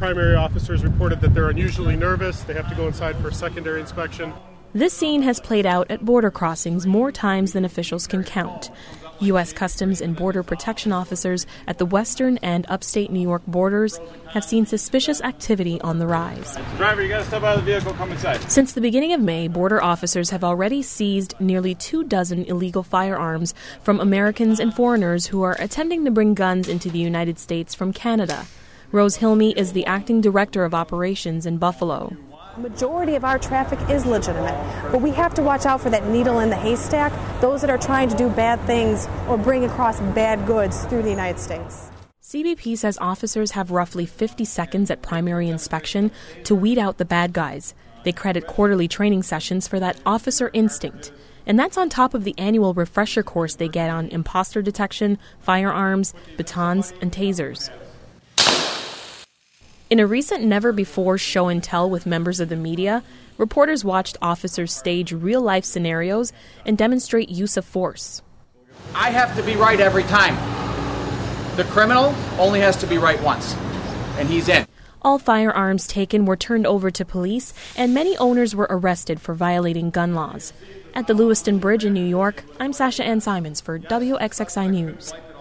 primary officers reported that they're unusually nervous. They have to go inside for a secondary inspection. This scene has played out at border crossings more times than officials can count. U.S. Customs and Border Protection officers at the western and upstate New York borders have seen suspicious activity on the rise. Driver, you got to step out of the vehicle, come inside. Since the beginning of May, border officers have already seized nearly 24 illegal firearms from Americans and foreigners who are attempting to bring guns into the United States from Canada. Rose Hilme is the acting director of operations in Buffalo. The majority of our traffic is legitimate, but we have to watch out for that needle in the haystack, those that are trying to do bad things or bring across bad goods through the United States. CBP says officers have roughly 50 seconds at primary inspection to weed out the bad guys. They credit quarterly training sessions for that officer instinct. And that's on top of the annual refresher course they get on imposter detection, firearms, batons, and tasers. In a recent never-before show and tell with members of the media, reporters watched officers stage real-life scenarios and demonstrate use of force. I have to be right every time. The criminal only has to be right once, and he's in. All firearms taken were turned over to police, and many owners were arrested for violating gun laws. At the Lewiston Bridge in New York, I'm Sasha Ann Simons for WXXI News.